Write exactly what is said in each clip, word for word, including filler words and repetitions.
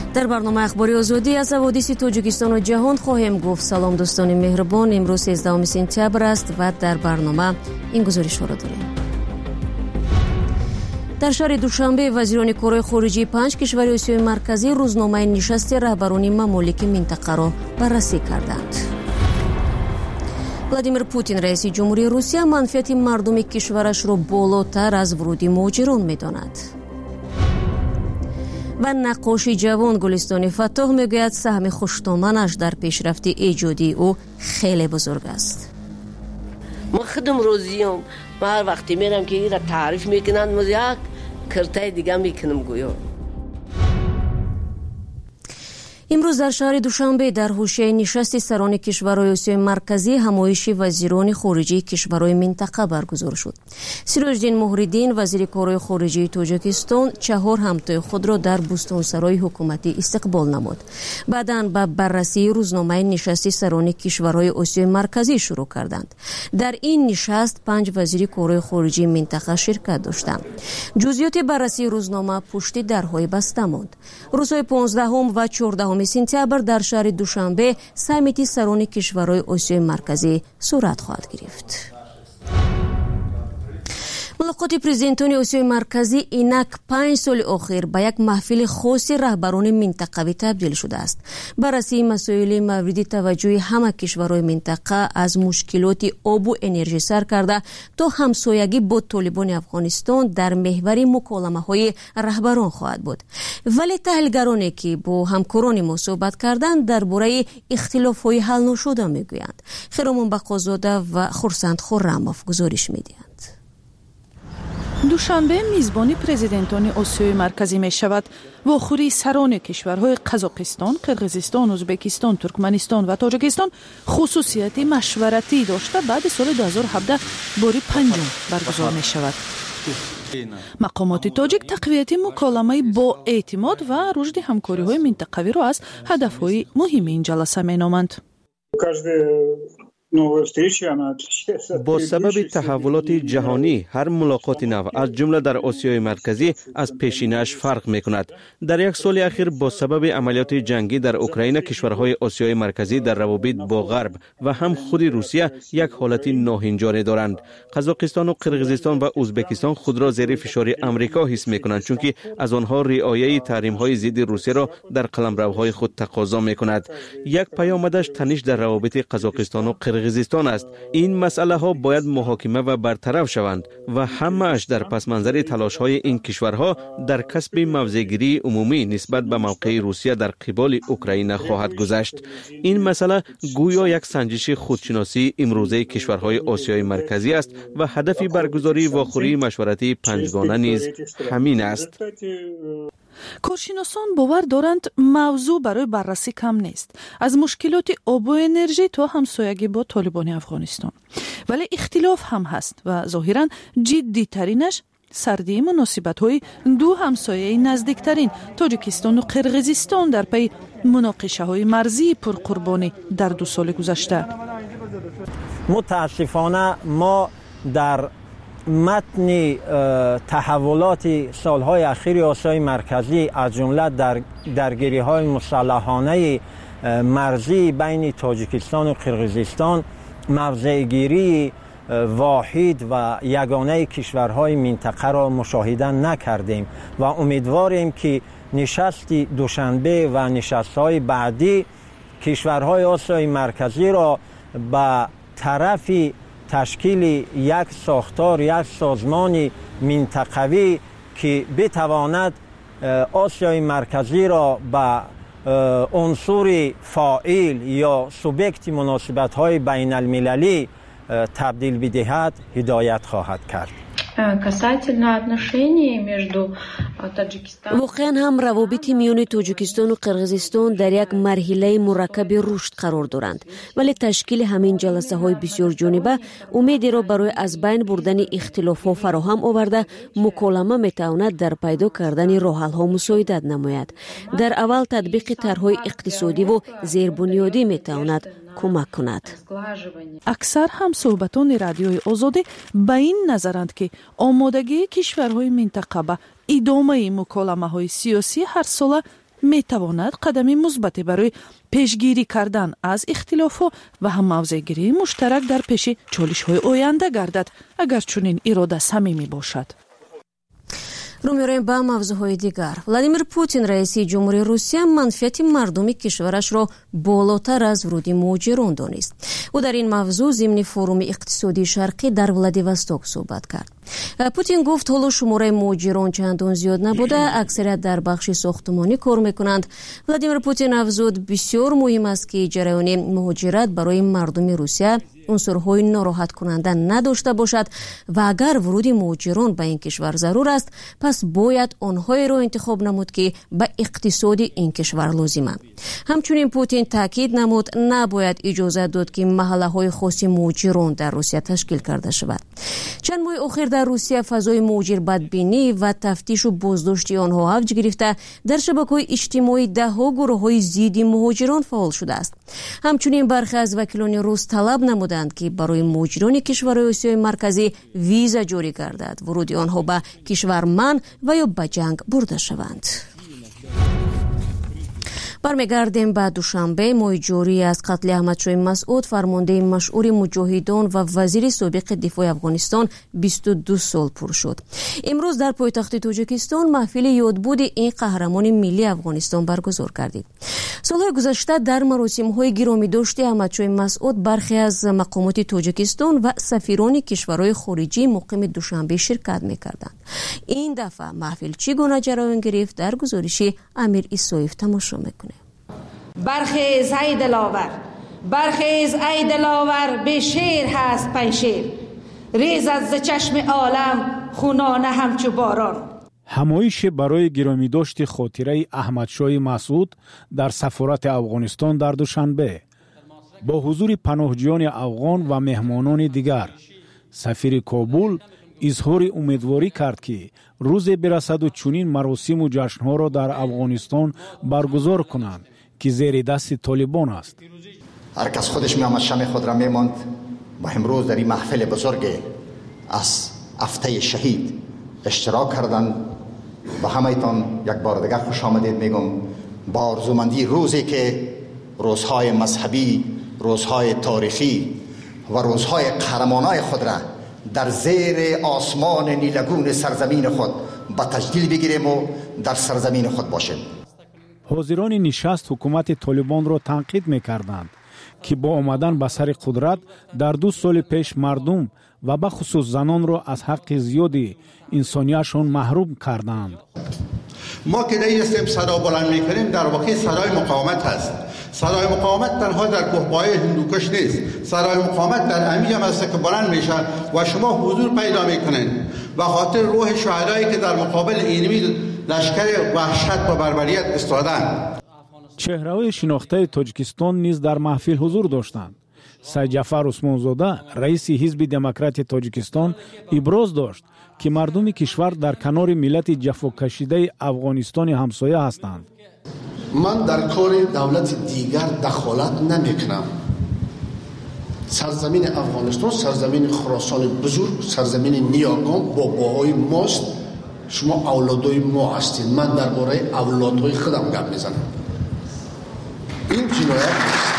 در برنامه اخباری آزادی از حوادث تاجیکستان و جهان خواهیم گفت. سلام دوستان مهربان، امروز سیزدهم سپتامبر است و در برنامه این گزارش ها را داریم. در شهر دوشنبه وزیران کارهای خارجی پنج کشور آسیای مرکزی روزنامه نشست رهبران ممالک منطقه را بررسی کردند. ولادیمیر پوتین رئیس جمهوری روسیه منفعت مردم کشورش را بالاتر از ورود مهاجران می‌داند. و نقاش جوان گلستان فتاح میگوید سهم خوشتومنش در پیشرفت ایجادی او خیلی بزرگ است. من خودم روزیم من هر وقتی میرم که این را تعریف میکنند من یک کرتای دیگه میکنم گویا. امروز در شهر دوشنبه در حوشیه نشست سران کشورهای آسیای مرکزی همایش وزیران خارجه کشورهای منطقه برگزار شد. سیراجدین مهردین وزیر کارهای خارجه تاجیکستان چهار همتای خود را در بستانسرای حکومتی استقبال نمود. بعداً به بررسی روزنامه نشست سران کشورهای آسیای مرکزی شروع کردند. در این نشست پنج وزیر کارهای خارجه منطقه شرکت داشتند. جزئیات بررسی روزنامه پشت درهای بسته ماند. روزهای پانزدهم و چهاردهم سپتامبر در شهر دوشنبه سمیت سران کشورهای آسیای مرکزی صورت خواهد گرفت. ملاقات پرزیدنتان آسیای مرکزی اینک پنج سال اخیر به یک محفل خاص رهبران منطقوی تبدیل شده است. بررسی مسائل مورد توجه همه کشورهای منطقه از مشکلات آب و انرژی سر کرده تا همسایگی با طالبان افغانستان در محور مکالمه های رهبران خواهد بود. ولی تحلیلگرانی که با همکاران ما صحبت کردند درباره اختلاف های حل نشده میگویند. خیرمان بقازاده و خورسند خرماف گزارش میدهند. دوشنبه میزبانی پرزیدنتان آسیای مرکزی می شود. واخوری سران کشورهای قزاقستان، قرقیزستان، ازبکستان، ترکمنستان و تاجیکستان خصوصیت مشورتی داشته بعد سال دو هزار و هفده باری پنجم برگزار می شود. مقامات تاجیک تقویت مکالمه با اعتماد و رشد همکاری های منطقوی را از هدف های مهم این جلسه می نامند. با سبب تحولات جهانی هر ملاقات نو از جمله در آسیای مرکزی از پیشینه‌اش فرق می‌کند. در یک سال اخیر با سبب عملیات جنگی در اوکراین کشورهای آسیای مرکزی در روابط با غرب و هم خود روسیه یک حالت ناهنجاری دارند. قزاقستان و قرقیزستان و ازبکستان خود را زیر فشار آمریکا حس می‌کنند چون که از آنها رعایت تحریم‌های ضد روسیه را در قلمروهای خود تقاضا می‌کند. یک پیامدش تنش در روابط قزاقستان و قرقیزستان است. این مسئله ها باید محاکمه و برطرف شوند و همه‌اش در پس منظر تلاش های این کشورها در کسب موضع‌گیری عمومی نسبت به موقع روسیه در قبال اوکراین خواهد گذشت. این مسئله گویا یک سنجش خودشناسی امروزه کشورهای آسیای مرکزی است و هدف برگزاری واخوری مشورتی پنجگانه نیز همین است. کارشناسان باور دارند موضوع برای بررسی کم نیست، از مشکلات آب و انرژی تا همسایگی با طالبان افغانستان. ولی اختلاف هم هست و ظاهراً جدی ترینش سردی مناسبت های دو همسایه نزدیکترین تاجیکستان و قرقیزستان در پی مناقشه های مرزی پرقربانی در دو سال گذشته. متاسفانه ما در متن تحولات سالهای اخیر آسیای مرکزی از جمله در درگیری‌های مسلحانه مرزی بین تاجیکستان و قرقیزستان موضع‌گیری واحد و یگانه کشورهای منطقه را مشاهده نکردیم و امیدواریم که نشست دوشنبه و نشست‌های بعدی کشورهای آسیای مرکزی را به طرف تشکیل یک ساختار، یک سازمان منطقوی که بتواند آسیای مرکزی را به عنصر فاعل یا سوبیکت مناسبت‌های بین المللی تبدیل بدهد هدایت خواهد کرد. واقعا هم روابط میان تاجیکستان و قرقیزستان در یک مرحله مرکب رشد قرار دارند، ولی تشکیل همین جلسه های بسیار جانبه امیدی را برای از بین بردن اختلاف ها فراهم آورده مکالمه میتواند در پیدا کردن راه حل ها مساعدت نماید. در اول تطبیق طرحهای اقتصادی و زیربنیادی میتواند کمک کند. اکثر هم صحبتان رادیوی آزادی به این نظرند که آمادگی کشورهای منطقه به ادامه مکالمه های سیاسی هر ساله میتواند قدمی مثبتی برای پیشگیری کردن از اختلاف‌ها و هم موضع‌گیری مشترک در پیش چالش‌های آینده گردد اگر چنین اراده صمیمی باشد. رو می‌رویم به موضوعهای دیگر. ولادیمیر پوتین رئیس جمهوری روسیه منفعت مردم کشورش را بالاتر از ورود مهاجران دانست. او در این موضوع ضمن فروم اقتصادی شرقی در ولادیوستوک صحبت کرد. پوتین گفت حالا شماره مهاجران چندان زیاد نبوده، اکثریت در بخش ساختمانی کار میکنند. ولادیمیر پوتین افزود بسیار مهم است که جریان مهاجرت برای مردم روسیه عنصرهای ناراحت کننده نداشته باشد و اگر ورود مهاجران به این کشور ضرور است پس باید آنهایی را انتخاب نمود که به اقتصاد این کشور لازمند. همچنین پوتین تاکید نمود نباید اجازه داد که محله های خاص مهاجران در روسیه تشکیل کرده شود. چند ماه اخیر در روسیه فضای مهاجر بدبینی و تفتیش و بازداشت آنها اوج گرفته، در شبکه‌های اجتماعی ده‌ها گروه‌های ضد مهاجران فعال شده است. همچنین برخی از وکیلان روس طلب نمودند که برای مهاجران کشورهای آسیای مرکزی ویزا جاری گردد، ورود آنها به کشور منع و یا به جنگ برده شوند. برمیگردیم به دوشنبه. ماه جاری از قتل احمدشاه مسعود، فرمانده مشهور مجاهدان و وزیر سابق دفاع افغانستان، بیست و دو سال پر شد. امروز در پایتخت تاجیکستان محفل یادبود این قهرمان ملی افغانستان برگزار کردید. سالهای گذشته در مراسم‌های گرامی داشته احمدشاه مسعود برخی از مقامات تاجیکستان و سفیران کشورهای خارجی مقیم دوشنبه شرکت می‌کردند. این دفعه محفل چگونه جریان گرفت در گزارشی امیر ایسایف تماشا می‌کنیم. برخیز ای دلاور، برخیز ای دلاور، به شیر هست پنشیر، ریز از چشم عالم خونانه همچو باران. همایش برای گرامی داشت خاطره احمدشاه مسعود در سفارت افغانستان در دوشنبه با حضور پناهجویان افغان و مهمانان دیگر، سفیر کابل اظهار امیدواری کرد که روز برسد و چنین مراسم و جشن‌ها را در افغانستان برگزار کنند که زیر دست طالبان است. هر کس خودش می‌آمد شمع خود را می‌ماند و امروز در این محفل بزرگ از هفته شهید اشتراک کردند. به همه‌تان یک بار دیگر خوش آمدید میگم با آرزومندی روزی که روزهای مذهبی، روزهای تاریخی و روزهای قهرمانای خود را در زیر آسمان نیلگون سرزمین خود با تجلیل بگیریم و در سرزمین خود باشیم. حاضران نشست حکومت طالبان را تنقید می‌کردند که با آمدن به سر قدرت در دو سال پیش مردم و به خصوص زنان را از حق زیادی انسانیشان محروم کردند. ما که نیستیم صدا بلند میکنیم، در واقع صدای مقاومت هست. صدای مقاومت تنها در کوهپایه هندوکش نیست، صدای مقاومت در امی هم است که بلند میشه و شما حضور پیدا میکنین و خاطر روح شهدایی که در مقابل اینمی لشکر وحشت و بربریت استادند. چهره‌های شناخته تاجیکستان نیز در محفل حضور داشتند. سید جعفر عثمانزاده رئیس حزب دموکرات تاجیکستان ابراز داشت که مردم کشور در کنار ملت جفاکشیده افغانستان همسایه هستند. من در کار دولت دیگر دخالت نمیکنم. سرزمین افغانستان سرزمین خراسان بزرگ، سرزمین نیاگان با باهای ماست. شما اولادای ما هستید. من درباره اولادهای خودم گپ میزنم. این جنایت نیست.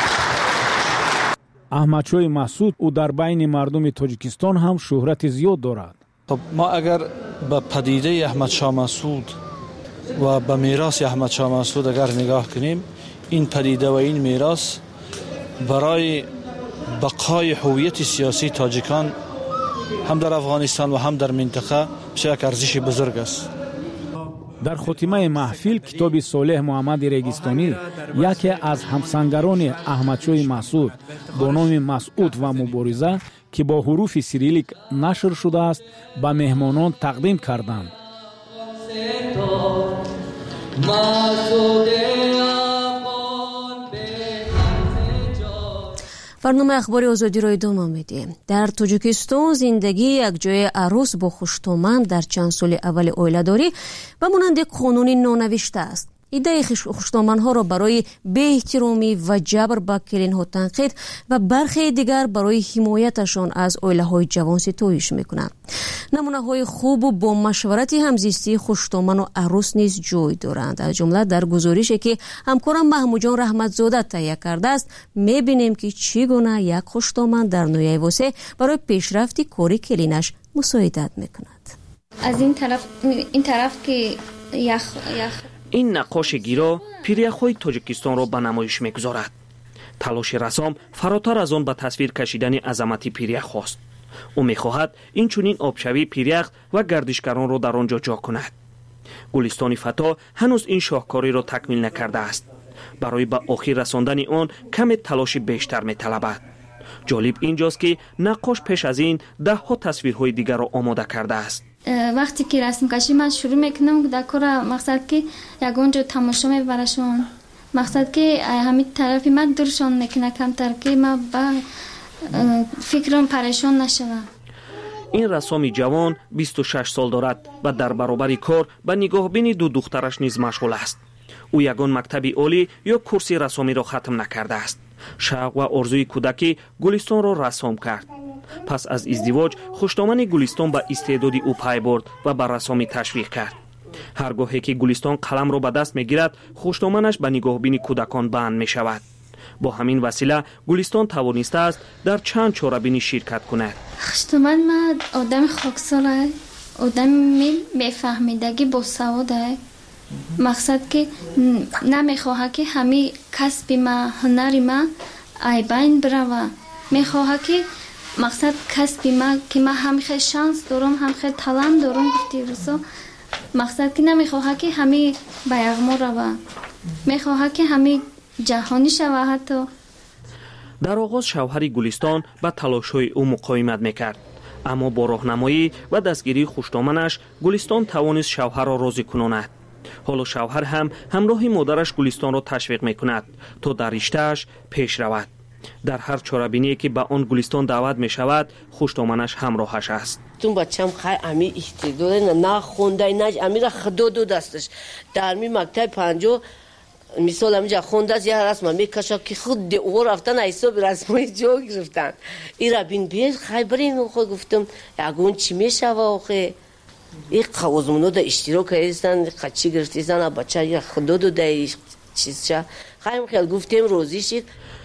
احمدشاه مسعود او در بین مردم تاجیکستان هم شهرت زیاد دارد. خب ما اگر به پدیده احمدشاه مسعود و به میراث احمدشاه مسعود اگر نگاه کنیم، این پدیده و این میراث برای بقای هویت سیاسی تاجیکان هم در افغانستان و هم در منطقه بسیار یک ارزش بزرگ است. در خاتمه محفل کتاب صالح محمد ریگستانی، یکی از همسنگران احمدشاه مسعود با نام مسعود و مبارزه که با حروف سیریلیک نشر شده است، به مهمانان تقدیم کردند. برنامه اخباری آزادی را ادامه میدیم. در تاجیکستان زندگی یک جای عروس با خوش‌طامن در چند سال اول عائله‌داری به مانند قانون نانوشته است. ایده خشتامن‌ها را برای بی‌احترامی و جبر به کلین‌ها تنقید و برخی دیگر برای حمایتشان از عائله‌های جوان ستایش می‌کنند. نمونه‌های خوب و با مشورت همزیستی خشتامن و عروس نیز جای دارند. از جمله در گزارشی که همکارم محمود جان رحمتزاده تهیه کرده است می‌بینیم که چگونه یک خشتامن در نویای واسه برای پیشرفت کار کلینش مساعدت می‌کند. از این طرف این طرف که یخ یخ این نقاش گیرا پیریخ‌های تاجیکستان را به نمایش می‌گذارد. تلاش رسام فراتر از آن به تصویر کشیدن عظمت پیریخ است. او می‌خواهد این چنین آبشوی پیریخ و گردشگران را در آنجا جا کند. گلستان فتا هنوز این شاهکاری را تکمیل نکرده است. برای به آخر رساندن آن کم تلاش بیشتر می‌طلبد. جالب اینجاست که نقاش پیش از این ده ها تصویرهای دیگر را آماده کرده است. وقتی که رسم کشی من شروع میکنم در کار مقصد که یگان جو تماشا میبرشون مقصد که همین طرفی من دورشان نکنه کمتر که من با فکرم پریشان نشوم. این رسامی جوان بیست و شش سال دارد و در برابر کار به نگاهبین دو دخترش نیز مشغول است. او یگان مکتبی عالی یا کورس رسامی را ختم نکرده است. شوق و آرزوی کودکی گلستان را رسام کرد. پس از ازدواج خشتامن گلستان به استعداد او پی برد و به رسامی تشویق کرد. هرگاهی که گلستان قلم را به دست میگیرد خشتامنش به نگاهبین کودکان بند می شود. با همین وسیله گلستان توانسته است در چند چاره‌بینی شرکت کند. خشتامن ما آدم خاکسار آدم میفهمیدگی با سواد است. مقصد که نمیخواه که همه کسب ما هنر ما ای بین بروه. میخواه که مقصد کسب ما که ما هم خیلی شانس دارم هم خیلی تالنت دارم گفتی رسو مقصد که نمیخواه که همه به یغما روه. میخواه که همه جهانی شوه. حتی در آغاز شوهر گلستان به تلاش‌های او مقاومت میکرد، اما با راهنمایی و دستگیری خشتامنش گلستان توانست شوهر را راضی کناند. حالا شوهر هم همراه مادرش گلستان را تشویق میکند تا در رشته‌اش پیش رود. در هر چاره‌بینی که به آن گلستان دعوت می شود خشتامنش همراهش است. تون بچم خیلی امی استعداد نه خونده نه امی را خدا دو دستش در می مکتب پنجو مثال همینجا خونده است یه رسم میکشه که خود او رفتن حساب رسمای جا گرفتن. این را بین بیر خیلی برین خود گفتم یگون چی میشه و آخه این قوازمونو دا اشتراک هستن خچی گرفتیزن بچه یا خدا دو دا چیزشه خیلی خیلی گفتیم روزی شید.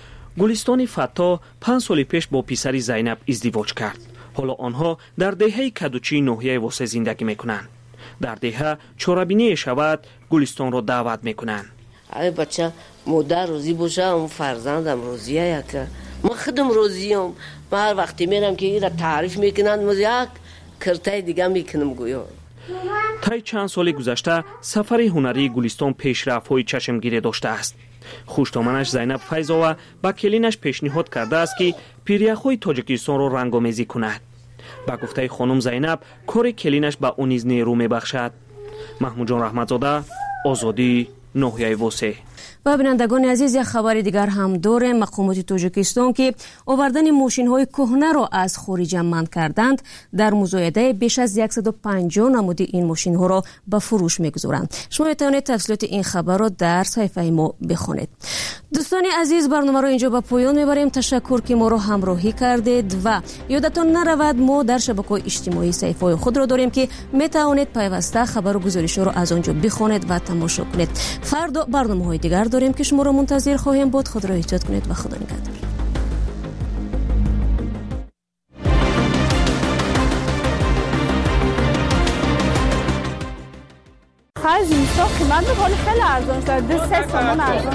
گلستان فتا پنج سال پیش با پسری زینب ازدواج کرد. حالا آنها در دهه کدوچی ناحیه واسه زندگی میکنند. در دهه چاره‌بینی شود گلستان را دعوت میکنند. ای بچه مادر روزی باشه اون فرزندم روزیه یک من خودم روزیم. من هر وقتی میرم که این را تعریف میکنند من یک کرتای دیگه میکنم گویا. طی چند سال گذشته سفر هنری گلستان پیشرفت‌های چشمگیری داشته است. خشتامنش زینب فیضاوه با کلینش پیشنهاد کرده است که پیریخ‌های تاجیکستان را رنگ‌آمیزی کند. با گفته خانم زینب کار کلینش به او نیز نیرو میبخشد. محمود جان رحمتزاده، آزادی، ناحیه واسه. و بینندگان عزیز یک خبر دیگر هم داره. مقامات تاجیکستان که آوردن ماشین های کهنه را از خارج منع کردند در مزایده بیش از صد و پنجاه نمود این ماشین ها را به فروش میگذارند. شما میتوانید تفصیلات این خبر را در صفحه ما بخونید. دوستان عزیز برنامه را اینجا به پایان میبریم. تشکر که ما را همراهی کردید و یادتان نرود ما در شبکه‌های اجتماعی صفحه خود را داریم که میتوانید پیوسته خبر و گزارش را از آنجا بخونید و تماشا کنید. فردا برنامه‌های دیگر داریم که شما را منتظر خواهیم بود. خود را احتیاط کنید و خدا نگهدار. خیلی اینستا قیمت بخوری خیلی ارزان شد. دو سه سامان ارزان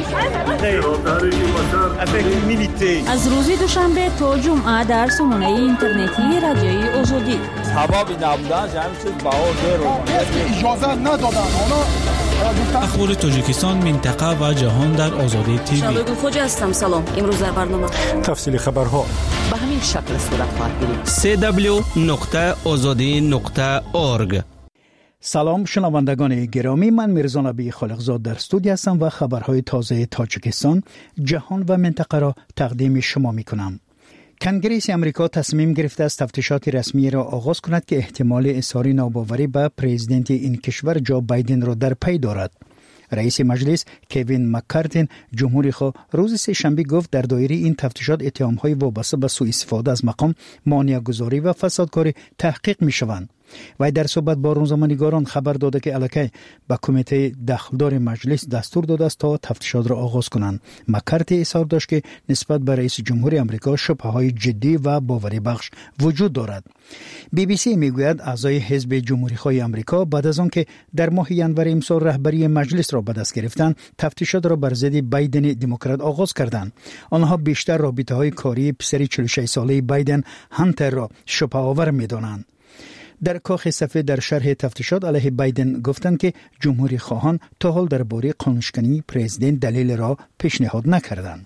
شد. از روزی دوشنبه تا جمعه در سامانه اینترنتی رادیوی آزادی. سببی نبودن جمعی چیز بهار داره. اجازه ندادن. اخبار تاجیکستان، منطقه و جهان در آزادی تیوی. شبگون خوجا هستم. سلام. امروز در برنامه تفصیل خبرها به همین شکل صورت خواهد گرفت. سی دبلیو نقطه آزادی نقطه اورگ. سلام شنوندگان گرامی، من میرزا نبی خالقزاد در استودیو هستم و خبرهای تازه تاجیکستان، جهان و منطقه را تقدیم شما می کنم. کنگره امریکا تصمیم گرفته است تفتیشات رسمی را آغاز کند که احتمال اظهار ناباوری به پرزیدنت این کشور جو بایدن را در پی دارد. رئیس مجلس کوین مکارتین جمهوری خو روز سه شنبه گفت در دایره این تفتیشات اتهام‌های وابسته به سوء استفاده از مقام، مانع‌گذاری و فسادکاری تحقیق می‌شوند. و در صحبت با روزنامه‌نگاران خبر داده که الکی به کمیته دخلدار مجلس دستور داده است تا تفتیشات را آغاز کنند. مکارتی اظهار داشت که نسبت به رئیس جمهوری آمریکا شبهه‌های جدی و باوری بخش وجود دارد. بی بی سی میگوید اعضای حزب جمهوری‌خواه آمریکا بعد از آنکه در ماه ژانویه امسال رهبری مجلس را به دست گرفتند، تفتیشات را بر ضد بایدن دموکرات آغاز کردند. آنها بیشتر رابطه‌های کاری پسر چهل و شش ساله بایدن هانتر را شبهه‌آور می‌دانند. در کاخ سفید در شرح تفتیشات علیه بایدن گفتند که جمهوری خواهان تا حال درباره قانونشکنی پرزیدنت دلیل را پیشنهاد نکردند.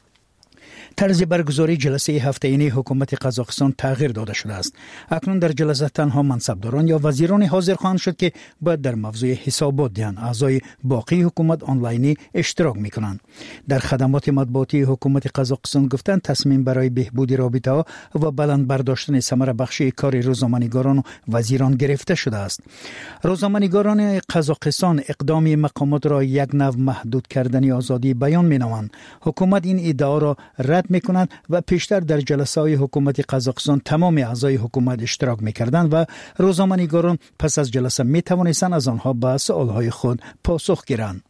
طرز برگزاری جلسه هفته‌ای حکومت قزاقستان تغییر داده شده است. اکنون در جلسه تنها منصبداران یا وزیران حاضر خواهند شد که باید در موضوع حسابات دهند. اعضای باقی حکومت آنلاینی اشتراک می‌کنند. در خدمات مطبوعاتی حکومت قزاقستان گفتند تصمیم برای بهبود رابطه‌ها و بلند برداشتن ثمره بخشی کار روزنامه‌نگاران و وزیران گرفته شده است. روزنامه‌نگاران قزاقستان اقدام مقامات را یک نوع محدود کردن آزادی بیان می‌نامند. حکومت این ادعا را رد می‌کنند و پیشتر در جلسه‌های حکومت قزاقستان تمام اعضای حکومت اشتراک می‌کردند و روزنامه‌نگاران پس از جلسه می‌توانستند از آنها به سوال‌های خود پاسخ گیرند.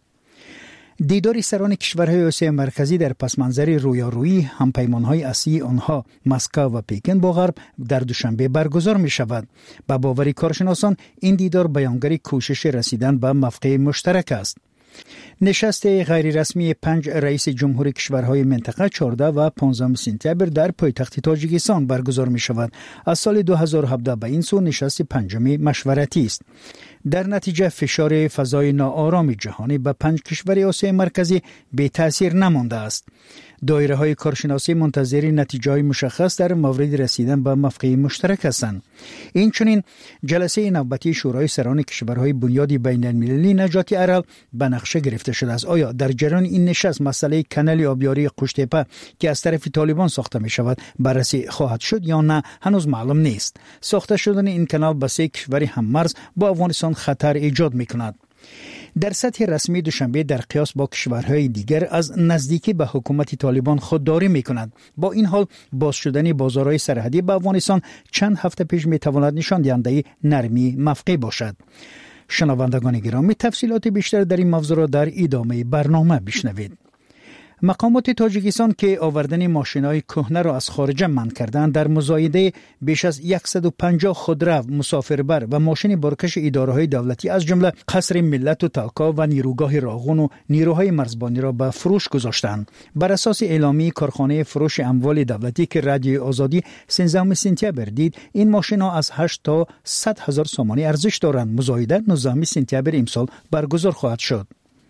دیدار سران کشورهای آسیای مرکزی در پسمانظر رویارویی همپیمان‌های اصلی آنها مسکو و پکن با غرب در دوشنبه برگزار می‌شود. با باور کارشناسان این دیدار بیانگر کوشش رسیدن به موافقه مشترک است. نشست غیر رسمی پنج رئیس جمهور کشورهای منطقه چهارده و پانزده سپتامبر در پایتخت تاجیکستان برگزار می شود. از سال دو هزار و هفده به این سو نشست پنجمی مشورتی است. در نتیجه فشار فضای ناآرام جهانی به پنج کشور آسیای مرکزی بی تاثیر نمانده است. دایره های کارشناسی منتظر نتیجه های مشخص در مورد رسیدن به موافقه مشترک هستند. این چنین جلسه نوبتی شورای سران کشورهای بنیادی بین المللی نجات ارل به نقشه گرفته شده است. آیا در جریان این نشست مسئله کانال آبیاری قوشتپه که از طرف طالبان ساخته می شود بررسی خواهد شد یا نه هنوز معلوم نیست. ساخته شدن این کانال به سه کشور هممرز با افغانستان خطر ایجاد می کند. در سطح رسمی دوشنبه در قیاس با کشورهای دیگر از نزدیکی به حکومت طالبان خودداری می کند. با این حال باز شدن بازارهای سرحدی به افغانستان چند هفته پیش می تواند نشان دهنده نرمی موقع باشد. شنوندگان گرامی، تفصیلات بیشتر در این موضوع را در ادامه برنامه بشنوید. مقامات تاجیکستان که آوردن ماشین‌های کهنه را از خارج منع کردند، در مزایده بیش از صد و پنجاه خودرو، مسافربر و ماشین بارکش اداره‌های دولتی از جمله قصر ملت و تالکا و نیروگاه راغون و نیروهای مرزبانی را به فروش گذاشتند. بر اساس اعلامیه کارخانه فروش اموال دولتی که رادیو آزادی سیزدهم سپتامبر دید، این ماشین‌ها از هشت تا صد هزار سومانی ارزش دارند. مزایده نوزدهم سپتامبر امسال برگزار خواهد شد.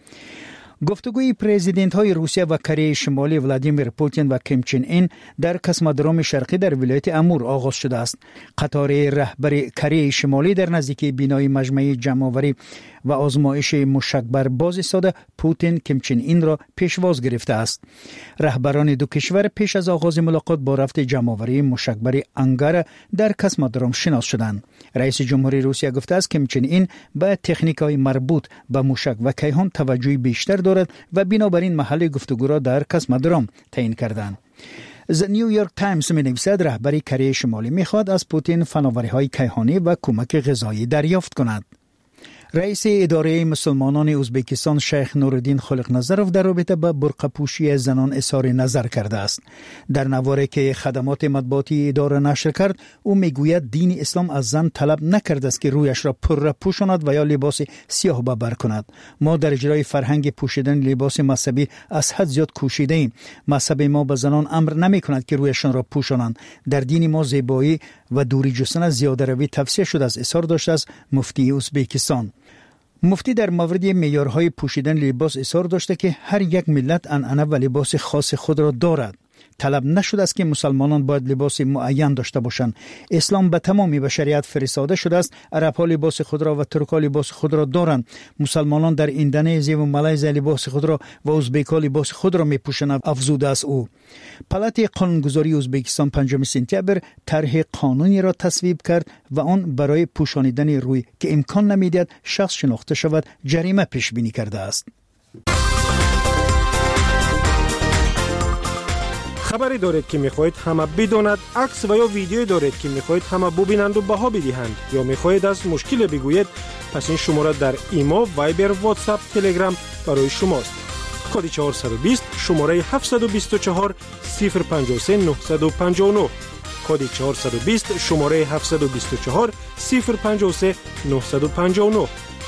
گفتگوی پرزیدنت های روسیه و کره شمالی ولادیمیر پوتین و کیم چین این در کسمودروم شرقی در ولایت امور آغاز شده است. قطار رهبر کره شمالی در نزدیکی بینای مجمع جمع‌آوری و آزمایش موشکبر باز ایستاده پوتین کیم چین این را پیشواز گرفته است. رهبران دو کشور پیش از آغاز ملاقات با رفت جمع‌آوری موشکبر انگار در کسمودروم شناس شدند. رئیس جمهوری روسیه گفته است کیم چین این به تکنیک‌های مربوط به موشک و کیهان توجه بیشتر دارد و بنابراین محل گفتگو را در کسمودروم تعیین کردند. ز نیویورک تایمز می‌نویسد رهبر کره شمالی می‌خواهد از پوتین فناوری‌های کیهانی و کمک غذایی دریافت کند. رئیس اداره مسلمانان ازبکستان شیخ نورالدین خالق نظروف در رابطه با برقع پوشی زنان اظهار نظر کرده است. در نواری که خدمات مطبوعاتی اداره نشر کرد، او میگوید دین اسلام از زن طلب نکرده است که رویش را پر پوشاند و یا لباس سیاه ببر کند. ما در اجرای فرهنگ پوشیدن لباس مذهبی از حد زیاد کوشیده ایم. مذهب ما به زنان امر نمی کند که رویشان را پوشانند. در دین ما زیبایی و دوری جستن از زیاده روی تفسیر شده است. اظهار داشته است مفتی ازبکستان. مفتی در مورد معیارهای پوشیدن لباس اظهار داشته که هر یک ملت عنعنه و لباس خاص خود را دارد. طلب نشده است که مسلمانان باید لباس معین داشته باشند. اسلام به تمامی بشریت فرستاده شده است. عرب‌ها لباس خود را و ترک‌ها لباس خود را دارند. مسلمانان در اندونزی و مالزی لباس خود را و ازبک‌ها لباس خود را می‌پوشانند، افزوده است او. پالات قانونگذاری ازبکستان پنجم سپتامبر طرح قانونی را تصویب کرد و آن برای پوشانیدن روی که امکان نمی‌دهد شخص شناخته شود جریمه پیش بینی کرده است. خبری دارید که می‌خواهید همه بداند، عکس و یا ویدیویی دارید که می‌خواهید همه ببینند و بها بدهند، یا می‌خواهید از مشکل بگویید، پس این شماره در ایما، وایبر، واتساپ، تلگرام برای شماست. کد چهارصد و بیست شماره هفتصد و بیست و چهار صفر پنجاه و سه نهصد و پنجاه و نه. کد چهارصد و بیست شماره هفتصد و بیست و چهار صفر پنجاه و سه نهصد و پنجاه و نه.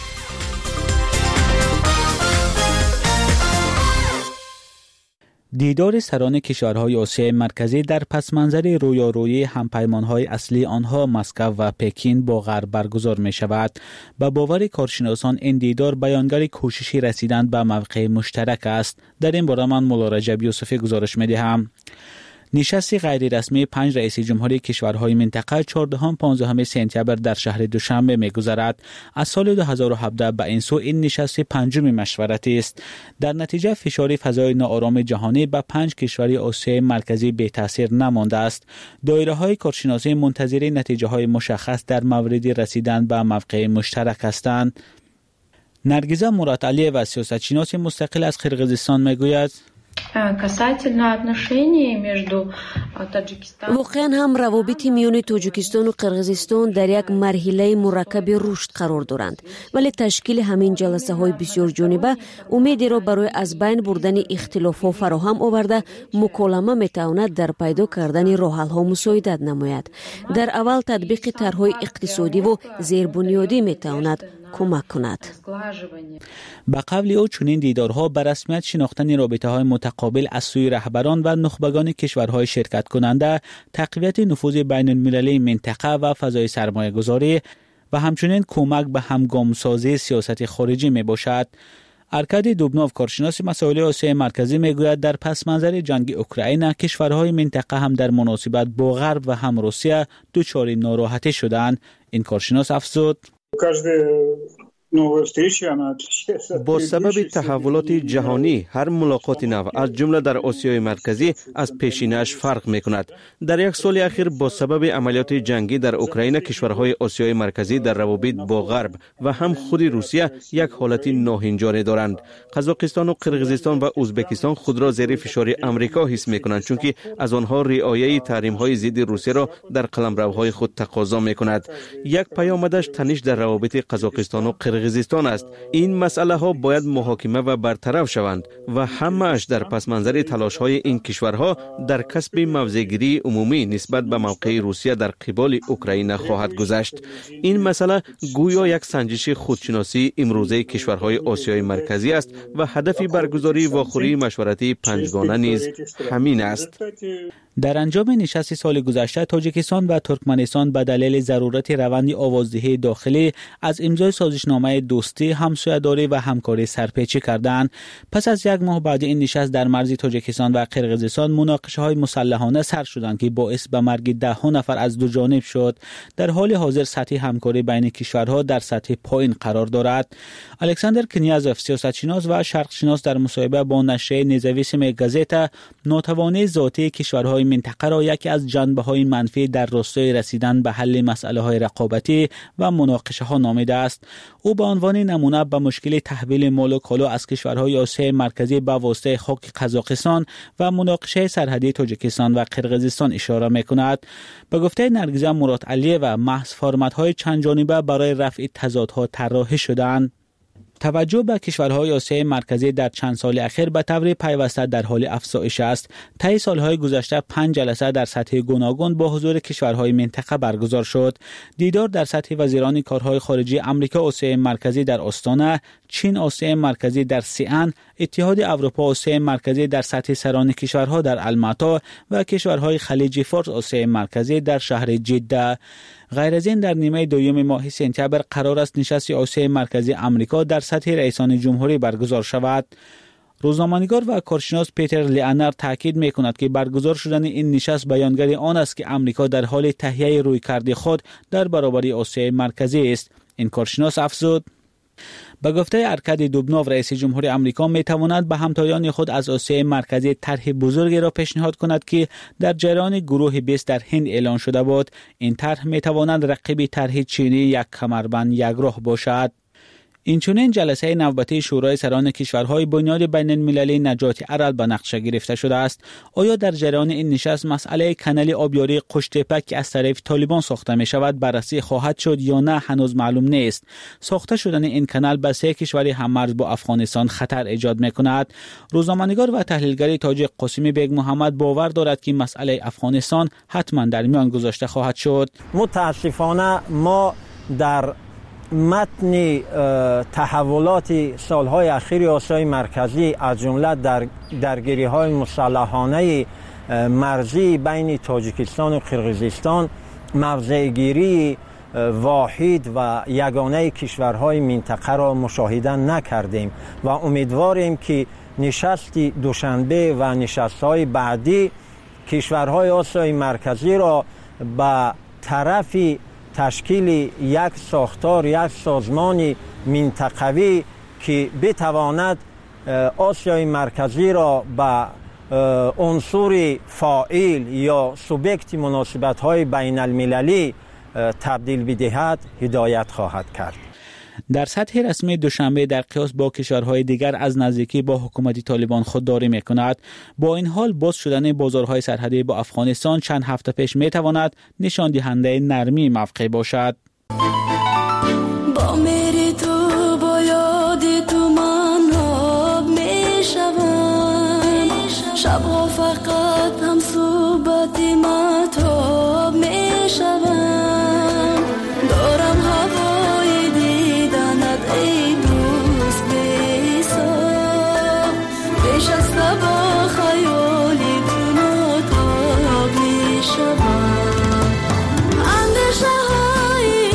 دیدار سران کشورهای آسیای مرکزی در پسمنظر رویارویی همپیمانهای اصلی آنها مسکو و پکین با غرب برگزار می شود. به باور کارشناسان این دیدار بیانگر کوششی رسیدن به موقع مشترک است. در این باره من مولا رجب یوسفی گزارش می دهم. نشست غیر رسمی پنج رئیس جمهوری کشورهای منطقه چهاردهم پانزدهم سپتامبر در شهر دوشنبه می‌گذرد. از سال دو هزار و هفده به این سو این نشست پنجم مشورتی است. در نتیجه فشار فضای ناآرام جهانی به پنج کشور آسیای مرکزی بی تاثیر نمانده است. دایره‌های کارشناسی منتظر نتیجه‌های مشخص در مورد رسیدن به موقع مشترک هستند. نرگیزه مرادعلی و سیاستشناس مستقل از قرقیزستان میگوید واقعا هم روابط میان تاجیکستان و قرقیزستان در یک مرحله مرکب رشد قرار دارند، ولی تشکیل همین جلسه های بسیار جانبه امیدی را برای از بین بردن اختلافات فراهم آورده مکالمه میتواند در پیدا کردن راه حل ها مساعدت نماید. در اول تطبیق طرح‌های اقتصادی و زیربنیادی میتواند کمک کند. به قول او چنین دیدارها به رسمیت شناختن رابطه‌های متقابل از سوی رهبران و نخبگان کشورهای شرکت کننده، تقویت نفوذ بین المللی منطقه و فضای سرمایه‌گذاری و همچنین کمک به همگام‌سازی سیاست خارجی میباشد. ارکادی دوبنوف کارشناس مسائل آسیای مرکزی میگوید در پس منظر جنگ اوکراین کشورهای منطقه هم در مناسبت با غرب و هم روسیه دچار ناراحتی شدند. این کارشناس افزود با سبب تحولات جهانی هر ملاقات نو از جمله در آسیای مرکزی از پیشینه‌اش فرق می‌کند. در یک سال اخیر با سبب عملیات جنگی در اوکراین کشورهای آسیای مرکزی در روابط با غرب و هم خود روسیه یک حالت ناهنجاری دارند. قزاقستان و قرقیزستان و ازبکستان خود را زیر فشار آمریکا حس می‌کنند، چون که از آنها رعایت تحریم‌های ضد روسیه را در قلمروهای خود تقاضا می‌کند. یک پیامدش تنش در روابط قزاقستان و قرقیزستان است. این مسئله ها باید محاکمه و برطرف شوند و همه‌اش در پس منظر تلاش های این کشورها در کسب موضع‌گیری عمومی نسبت به موقع روسیه در قبال اوکراین خواهد گذشت. این مسئله گویا یک سنجش خودشناسی امروزه کشورهای آسیای مرکزی است و هدف برگزاری واخوری مشورتی پنجگانه نیز همین است. در انجام نشست سال گذشته تاجیکستان و ترکمنستان به دلیل ضرورت روند آوازدهی داخلی از امضای سازشنامه دوستی، همسایه‌داری و همکاری سرپیچی کردند. پس از یک ماه بعد این نشست در مرز تاجیکستان و قرقیزستان مناقشه‌های مسلحانه سر شدند که باعث به مرگ ده ها نفر از دو جانب شد. در حال حاضر سطح همکاری بین کشورها در سطح پایین قرار دارد. الکساندر کنیازوف سیاستشناس و شرقشناس در مصاحبه با نشریه نزاویسم گازتا ناتوانی ذاتی کشورهای منطقه را یکی از جنبه‌های منفی در راستای رسیدن به حل مسائل‌های رقابتی و مناقشه‌ها نامیده است. او به عنوان نمونه به مشکل تحویل مال و کالا از کشورهای آسیای مرکزی به واسطه خاک قزاقستان و مناقشه سرحدی تاجیکستان و قرقیزستان اشاره می‌کند. به گفته نرگیزه مرادعلی و محض فرمت‌های چند جانبه برای رفع تضادها طراحی شدند. توجه به کشورهای آسیای مرکزی در چند سال اخیر به طور پیوسته در حال افزایش است. طی سالهای گذشته پنج جلسه در سطح گوناگون با حضور کشورهای منطقه برگزار شد. دیدار در سطح وزیران کارهای خارجی آمریکا آسیای مرکزی در آستانه، چین آسیای مرکزی در سیئن، اتحاد اروپا آسیای مرکزی در سطح سران کشورها در الماتا و کشورهای خلیج فارس آسیای مرکزی در شهر جده. غیر از این در نیمه دوم ماه سپتامبر قرار است نشست آسیای مرکزی آمریکا در سطح رئیسان جمهوری برگزار شود. روزنامه‌نگار و کارشناس پیتر لیانر تاکید می‌کند که برگزار شدن این نشست بیانگر آن است که آمریکا در حال تهیه رویکرد خود در برابر آسیای مرکزی است. این کارشناس افزود: به گفته ارکادی دوبنوف رئیس جمهور آمریکا میتواند به همتایان خود از آسیای مرکزی طرح بزرگی را پیشنهاد کند که در جریان گروه بیست در هند اعلان شده بود. این طرح میتواند رقیب طرح چینی یک کمربند یک راه باشد. اینچنین جلسه نوبتی شورای سران کشورهای بنیاد بین المللی نجات ارل به نقشه گرفته شده است. آیا در جریان این نشست مسئله کانال آبیاری قشت‌تپه که از طرف طالبان ساخته می شود بررسی خواهد شد یا نه هنوز معلوم نیست. ساخته شدن این کانال به سه کشور هممرز با افغانستان خطر ایجاد می کند. روزنامه‌نگار و تحلیلگر تاجیک قاسمی بیگ محمد باور دارد که مسئله افغانستان حتما در میان گذاشته خواهد شد. متاسفانه ما در متن تحولات سالهای اخیر آسیای مرکزی از جمله در درگیری‌های مسلحانه مرزی بین تاجیکستان و قرقیزستان موضع‌گیری واحد و یگانه کشورهای منطقه را مشاهده نکردیم و امیدواریم که نشست دوشنبه و نشست‌های بعدی کشورهای آسیای مرکزی را به طرف تشکیل یک ساختار، یک سازمان منطقوی که بتواند آسیای مرکزی را به عنصر فاعل یا سوبیکت مناسبت‌های بین المللی تبدیل بدهد هدایت خواهد کرد. در سطح رسمی دوشنبه در قیاس با کشورهای دیگر از نزدیکی با حکومت طالبان خودداری می‌کند. با این حال باز شدن بازارهای سرحدی با افغانستان چند هفته پیش می‌تواند نشان دهنده نرمی موقع باشد. با میری تو با یاد تو من آب میشوم، شب‌ها فقط هم صحبت مهتاب میشوم، دارم هوای دیدنت ای دوست بی‌حساب، پیش از تو با خیالی تو متاب میشوم، اندیشه های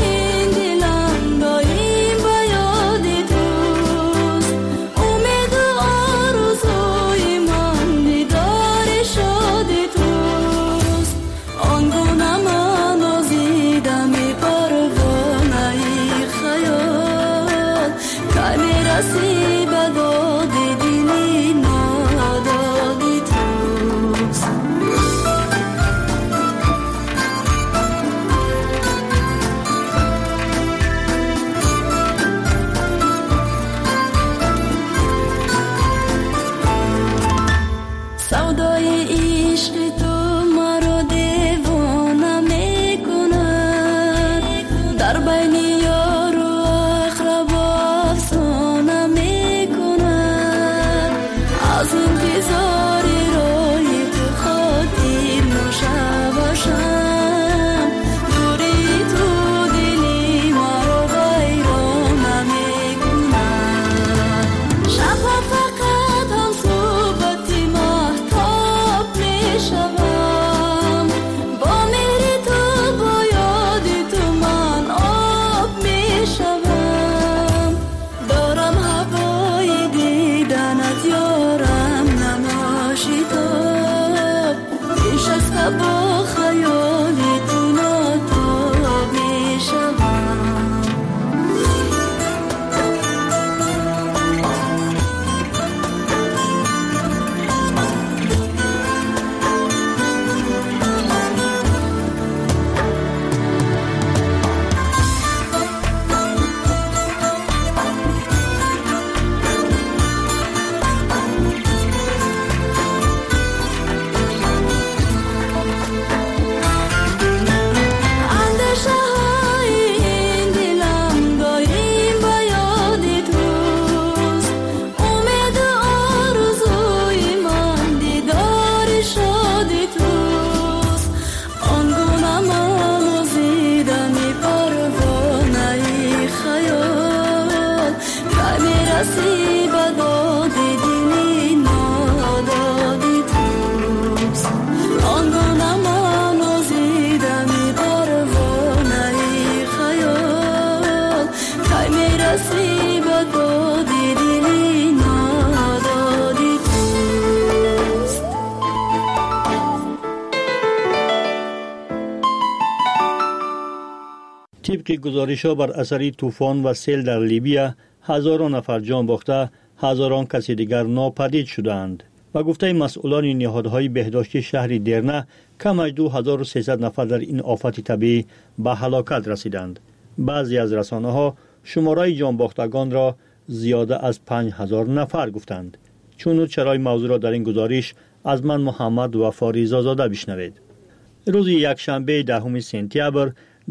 طبق گزارش‌ها بر اثر طوفان و سیل در لیبیا هزاران نفر جان باخته، هزاران کسی دیگر ناپدید شدند. و گفته مسئولان نهادهای بهداشتی شهر درنه کم از دو هزار و سیصد نفر در این آفت طبیعی به هلاکت رسیدند. بعضی از رسانه‌ها شماره جان باختگان را زیاده از پنج هزار نفر گفتند. چون چرای موضوع را در این گزارش از من محمد وفاری زاده بشنوید. روز یک شنبه دهم سپتامبر